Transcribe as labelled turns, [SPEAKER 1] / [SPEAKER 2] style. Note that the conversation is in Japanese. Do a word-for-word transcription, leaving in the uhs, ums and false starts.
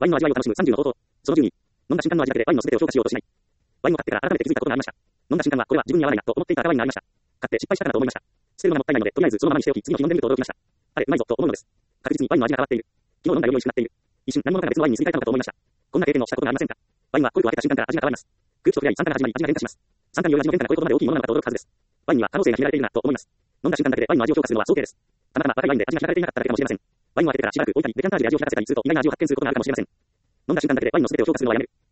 [SPEAKER 1] ワインの味わいを楽しむさんじゅうの方法。そのじゅうに、飲んだ瞬間の味だけでワインの全てを評価しようとしない。ワインを買ってから改めて気づいたことがありました。飲んだ瞬間はこれは自分に合わないなと思っていた赤ワインがありました。買って失敗したかなと思いました。捨てるのがもったいないので、とりあえずそのままにしておき、次の日飲んでみると驚きました。あれ、うまいぞと思うのです。確実にワインの味が変わっている。昨日飲んだより美味しくなっている。一瞬何者かが別のワインにすり替えたのかと思いました。こんな経験をしたことがありませんか？ワインはコルクを開けた瞬間から味が変わります。空気と触れ合い酸化が始まり味が変化します。酸化による味の変化がこういうことまで大きいものなのかと驚くはずです。ワインには可能性が秘められているなと思います。飲んだ瞬間だけでワインの味を評価するのは想定です。たまたま若いワインで味が開かれていなかっただけかもしれません。ワインを開けてからしばらく置いたりデカンタージュで味を引かせたりすると意外な味を発見することがあるかもしれません。飲んだ瞬間だけでワインの全てを評価するのはやめる。